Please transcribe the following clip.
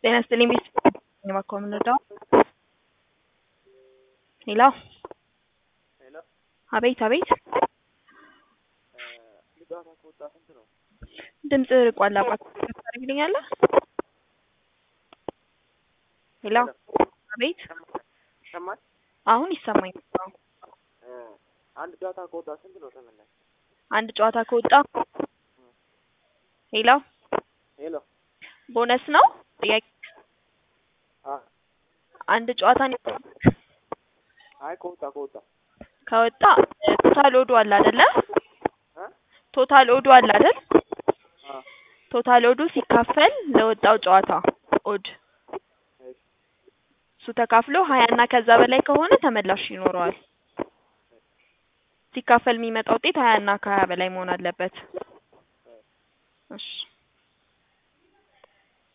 ጤና ይስጥልኝ ቤት የማኮም ነው ሄሎ ሄሎ አቤት አቤት ልጋታ ከወጣ ስንት ነው? ድምጽ ርቋል አባት ታደርግልኛለህ? ሄሎ አቤት ይሰማል? አሁን ይሰማኛል። አንድ ጨዋታ ከወጣ ስንት ነው ተመላሽ? አንድ ጨዋታ ከወጣ ሄሎ ሄሎ ቦነስ ነው ጥያቄ አንድ ጨዋታ ነው አይ ከወጣ ቶታል ኦዱ አለ አይደለ? ቶታል ኦዱ አለ አይደል? ቶታል ኦዱ ሲካፈል ለወጣው ጨዋታ ኦድ እሱ ተካፍሎ 20 እና ከዛ በላይ ከሆነ ተመላሽ ይኖረዋል። ሲካፈል የሚመጣው ውጤት 20 እና ከ20 በላይ መሆን አለበት። እሺ